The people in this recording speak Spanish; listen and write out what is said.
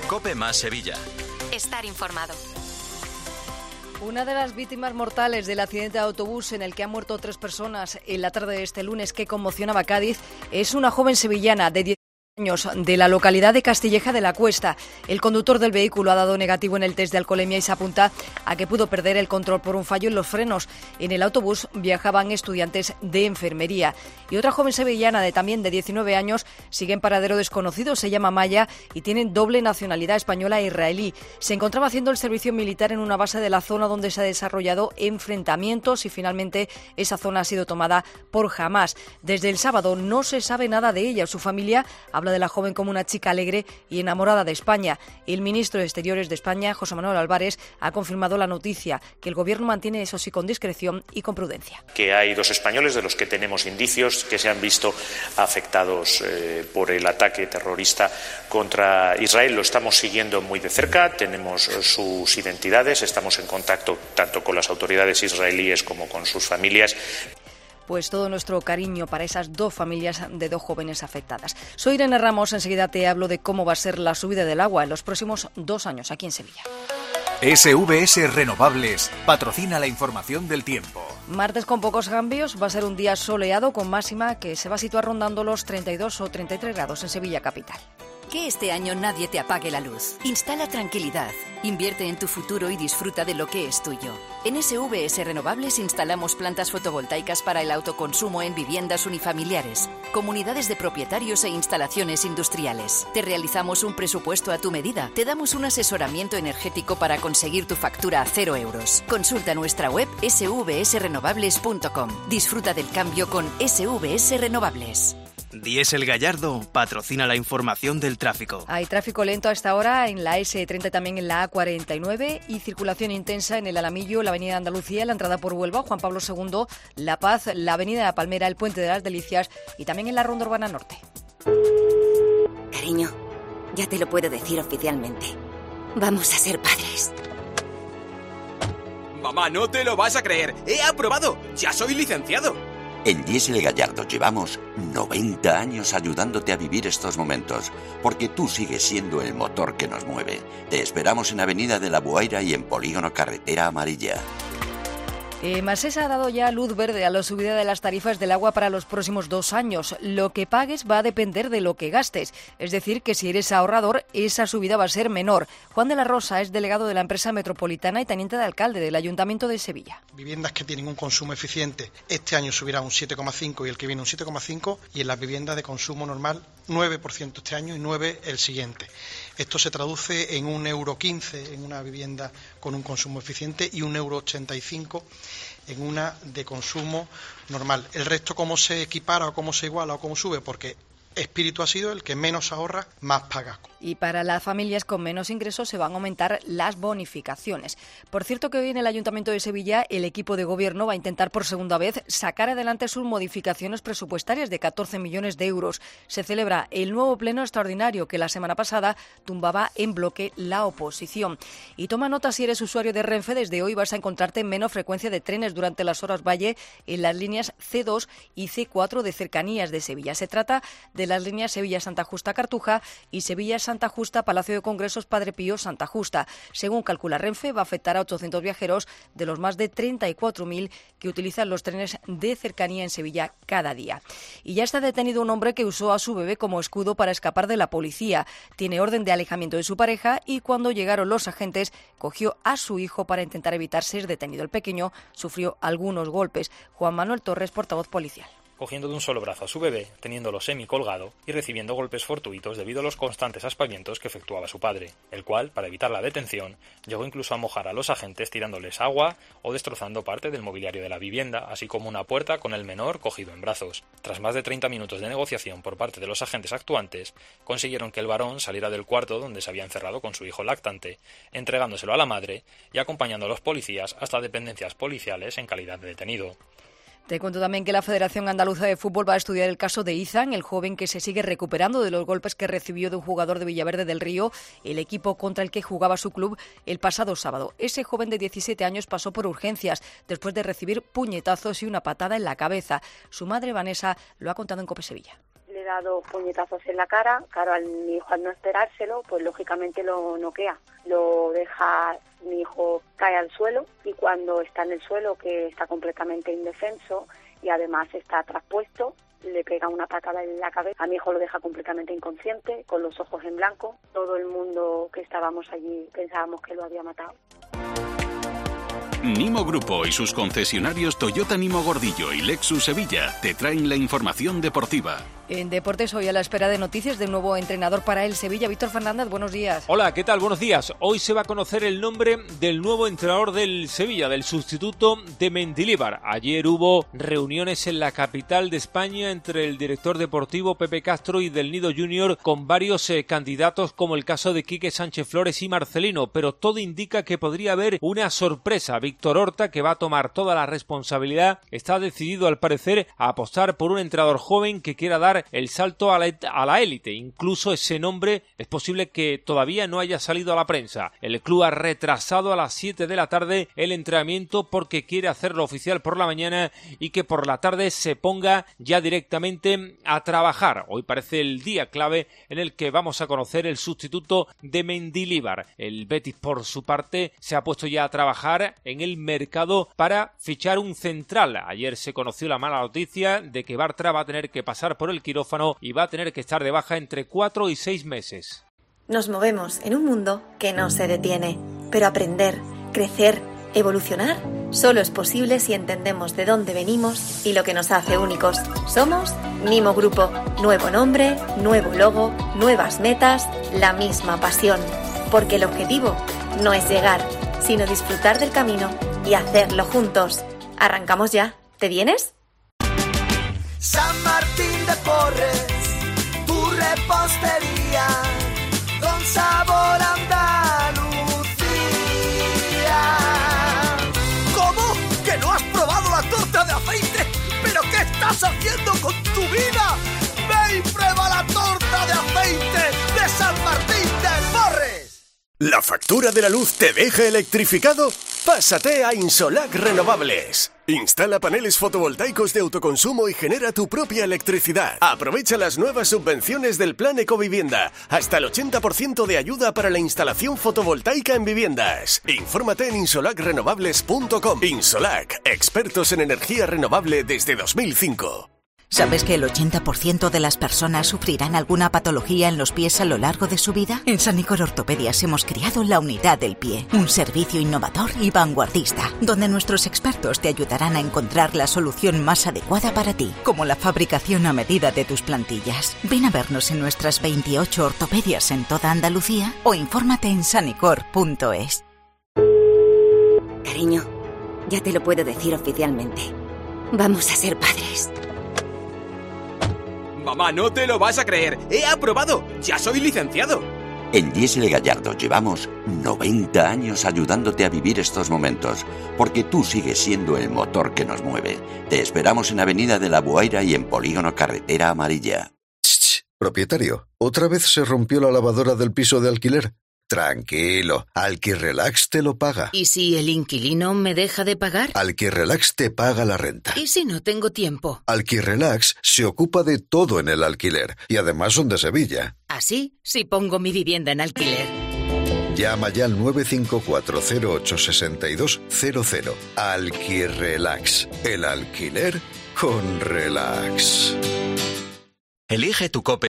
COPE más Sevilla. Estar informado. Una de las víctimas mortales del accidente de autobús en el que han muerto 3 personas en la tarde de este lunes que conmocionaba Cádiz es una joven sevillana de 10 años de la localidad de Castilleja de la Cuesta. El conductor del vehículo ha dado negativo en el test de alcoholemia y se apunta a que pudo perder el control por un fallo en los frenos. En el autobús viajaban estudiantes de enfermería. Y otra joven sevillana también de 19 años sigue en paradero desconocido, se llama Maya y tiene doble nacionalidad española e israelí. Se encontraba haciendo el servicio militar en una base de la zona donde se han desarrollado enfrentamientos y finalmente esa zona ha sido tomada por Hamás. Desde el sábado no se sabe nada de ella. Su familia habla de la joven como una chica alegre y enamorada de España. El ministro de Exteriores de España, José Manuel Álvarez, ha confirmado la noticia, que el gobierno mantiene, eso sí, con discreción y con prudencia. Que hay 2 españoles de los que tenemos indicios que se han visto afectados por el ataque terrorista contra Israel. Lo estamos siguiendo muy de cerca, tenemos sus identidades, estamos en contacto tanto con las autoridades israelíes como con sus familias. Pues todo nuestro cariño para esas 2 familias de 2 jóvenes afectadas. Soy Irene Ramos, enseguida te hablo de cómo va a ser la subida del agua en los próximos 2 años aquí en Sevilla. SVS Renovables patrocina la información del tiempo. Martes con pocos cambios, va a ser un día soleado con máxima que se va a situar rondando los 32 o 33 grados en Sevilla capital. Que este año nadie te apague la luz. Instala tranquilidad, invierte en tu futuro y disfruta de lo que es tuyo. En SVS Renovables instalamos plantas fotovoltaicas para el autoconsumo en viviendas unifamiliares, comunidades de propietarios e instalaciones industriales. Te realizamos un presupuesto a tu medida. Te damos un asesoramiento energético para conseguir tu factura a 0 euros. Consulta nuestra web svsrenovables.com. Disfruta del cambio con SVS Renovables. Diesel Gallardo patrocina la información del tráfico. Hay tráfico lento a esta hora en la S30, también en la A49 y circulación intensa en el Alamillo, la avenida Andalucía, la entrada por Huelva, Juan Pablo II, La Paz, la avenida La Palmera, el Puente de las Delicias y también en la Ronda Urbana Norte. Cariño, ya te lo puedo decir oficialmente. Vamos a ser padres. Mamá, no te lo vas a creer. ¡He aprobado! ¡Ya soy licenciado! En Diesel Gallardo llevamos 90 años ayudándote a vivir estos momentos, porque tú sigues siendo el motor que nos mueve. Te esperamos en Avenida de la Buaira y en Polígono Carretera Amarilla. Masesa ha dado ya luz verde a la subida de las tarifas del agua para los próximos 2 años. Lo que pagues va a depender de lo que gastes. Es decir, que si eres ahorrador, esa subida va a ser menor. Juan de la Rosa es delegado de la empresa metropolitana y teniente de alcalde del Ayuntamiento de Sevilla. Viviendas que tienen un consumo eficiente este año subirá un 7,5 y el que viene un 7,5 y en las viviendas de consumo normal 9% este año y 9% el siguiente. Esto se traduce en 1,15 € en una vivienda con un consumo eficiente y 1,85 € en una de consumo normal. El resto, ¿cómo se equipara o cómo se iguala o cómo sube? Porque espíritu ha sido el que menos ahorra, más paga. Y para las familias con menos ingresos se van a aumentar las bonificaciones. Por cierto que hoy en el Ayuntamiento de Sevilla el equipo de gobierno va a intentar por segunda vez sacar adelante sus modificaciones presupuestarias de 14 millones de euros. Se celebra el nuevo pleno extraordinario que la semana pasada tumbaba en bloque la oposición. Y toma nota si eres usuario de Renfe, desde hoy vas a encontrarte menos frecuencia de trenes durante las horas valle en las líneas C2 y C4 de cercanías de Sevilla. Se trata de las líneas Sevilla-Santa Justa-Cartuja y Sevilla-Santa Justa-Palacio de Congresos Padre Pío-Santa Justa. Según calcula Renfe, va a afectar a 800 viajeros de los más de 34.000 que utilizan los trenes de cercanía en Sevilla cada día. Y ya está detenido un hombre que usó a su bebé como escudo para escapar de la policía. Tiene orden de alejamiento de su pareja y cuando llegaron los agentes cogió a su hijo para intentar evitar ser detenido. El pequeño sufrió algunos golpes. Juan Manuel Torres, portavoz policial. Cogiendo de un solo brazo a su bebé, teniéndolo semi-colgado y recibiendo golpes fortuitos debido a los constantes aspavientos que efectuaba su padre, el cual, para evitar la detención, llegó incluso a mojar a los agentes tirándoles agua o destrozando parte del mobiliario de la vivienda, así como una puerta con el menor cogido en brazos. Tras más de 30 minutos de negociación por parte de los agentes actuantes, consiguieron que el varón saliera del cuarto donde se había encerrado con su hijo lactante, entregándoselo a la madre y acompañando a los policías hasta dependencias policiales en calidad de detenido. Te cuento también que la Federación Andaluza de Fútbol va a estudiar el caso de Izan, el joven que se sigue recuperando de los golpes que recibió de un jugador de Villaverde del Río, el equipo contra el que jugaba su club el pasado sábado. Ese joven de 17 años pasó por urgencias después de recibir puñetazos y una patada en la cabeza. Su madre, Vanessa, lo ha contado en COPE Sevilla. Le da 2 puñetazos en la cara. Claro, mi hijo al no esperárselo, pues lógicamente lo noquea. Lo deja, mi hijo cae al suelo y cuando está en el suelo, que está completamente indefenso y además está traspuesto, le pega una patada en la cabeza. A mi hijo lo deja completamente inconsciente, con los ojos en blanco. Todo el mundo que estábamos allí pensábamos que lo había matado. Nimo Grupo y sus concesionarios Toyota Nimo Gordillo y Lexus Sevilla te traen la información deportiva. En deportes, hoy a la espera de noticias del nuevo entrenador para el Sevilla. Víctor Fernández, buenos días. Hola, ¿qué tal? Buenos días. Hoy se va a conocer el nombre del nuevo entrenador del Sevilla, del sustituto de Mendilibar. Ayer hubo reuniones en la capital de España entre el director deportivo Pepe Castro y del Nido Junior con varios candidatos, como el caso de Quique Sánchez Flores y Marcelino, pero todo indica que podría haber una sorpresa. Víctor Horta, que va a tomar toda la responsabilidad, está decidido al parecer a apostar por un entrenador joven que quiera dar el salto a la élite. Incluso ese nombre es posible que todavía no haya salido a la prensa. El club ha retrasado a las 7 de la tarde el entrenamiento porque quiere hacerlo oficial por la mañana y que por la tarde se ponga ya directamente a trabajar. Hoy parece el día clave en el que vamos a conocer el sustituto de Mendilibar. El Betis, por su parte, se ha puesto ya a trabajar en el mercado para fichar un central. Ayer se conoció la mala noticia de que Bartra va a tener que pasar por el quirófano y va a tener que estar de baja entre 4 y 6 meses. Nos movemos en un mundo que no se detiene, pero aprender, crecer, evolucionar, solo es posible si entendemos de dónde venimos y lo que nos hace únicos. Somos Nimo Grupo. Nuevo nombre, nuevo logo, nuevas metas, la misma pasión. Porque el objetivo no es llegar, sino disfrutar del camino y hacerlo juntos. Arrancamos ya. ¿Te vienes? San Martín de Porres, tu repostería, con sabor a Andalucía. ¿Cómo? ¿Que no has probado la torta de aceite? ¿Pero qué estás haciendo con tu vida? ¡Ve y prueba la torta de aceite de San Martín de Porres! ¿La factura de la luz te deja electrificado? Pásate a Insolac Renovables. Instala paneles fotovoltaicos de autoconsumo y genera tu propia electricidad. Aprovecha las nuevas subvenciones del Plan Ecovivienda. Hasta el 80% de ayuda para la instalación fotovoltaica en viviendas. Infórmate en insolacrenovables.com. Insolac, expertos en energía renovable desde 2005. ¿Sabes que el 80% de las personas sufrirán alguna patología en los pies a lo largo de su vida? En Sanicor Ortopedias hemos creado la Unidad del Pie, un servicio innovador y vanguardista, donde nuestros expertos te ayudarán a encontrar la solución más adecuada para ti, como la fabricación a medida de tus plantillas. Ven a vernos en nuestras 28 ortopedias en toda Andalucía o infórmate en sanicor.es. Cariño, ya te lo puedo decir oficialmente. Vamos a ser padres. Mamá, no te lo vas a creer. ¡He aprobado! ¡Ya soy licenciado! En Diesel Gallardo llevamos 90 años ayudándote a vivir estos momentos, porque tú sigues siendo el motor que nos mueve. Te esperamos en Avenida de la Buaira y en Polígono Carretera Amarilla. Propietario, ¿otra vez se rompió la lavadora del piso de alquiler? Tranquilo, Alquirrelax te lo paga. ¿Y si el inquilino me deja de pagar? Alquirrelax te paga la renta. ¿Y si no tengo tiempo? Alquirrelax se ocupa de todo en el alquiler y además son de Sevilla. ¿Así? Si pongo mi vivienda en alquiler. Llama ya al 954-086200. Alquirrelax, el alquiler con relax. Elige tu COPE.